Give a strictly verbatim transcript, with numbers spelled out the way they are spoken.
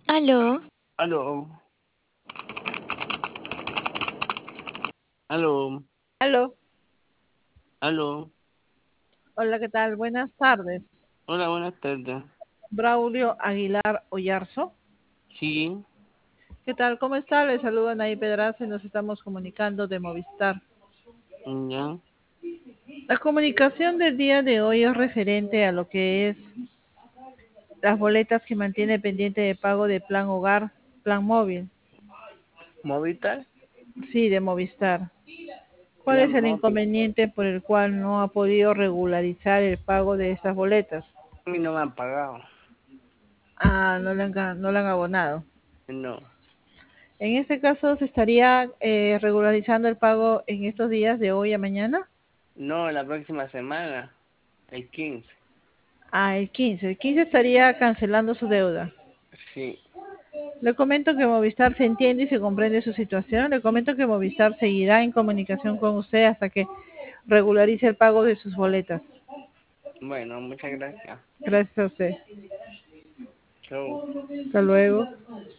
Aló, Aló, aló, Aló, aló. hola, ¿qué tal? Buenas tardes. Hola, buenas tardes. Braulio Aguilar Oyarzo. Sí, ¿Qué tal? ¿Cómo está? Le saludan ahí Pedraza y nos estamos comunicando de Movistar. ya. La comunicación del día de hoy es referente a lo que es las boletas que mantiene pendiente de pago de plan hogar, plan móvil. ¿Movistar? Sí, de Movistar. ¿Cuál Plan es el móvil. inconveniente por el cual no ha podido regularizar el pago de estas boletas? A mí no me han pagado. Ah, no le han, ga- no le han abonado. No, En este caso, ¿se estaría eh, regularizando el pago en estos días de hoy a mañana? no, la próxima semana, el quince. Ah, el quince. El quince estaría cancelando su deuda. Sí, Le comento que Movistar se entiende y se comprende su situación. Le comento que Movistar seguirá en comunicación con usted hasta que regularice el pago de sus boletas. bueno, muchas gracias. Gracias a usted. Chau. Hasta luego.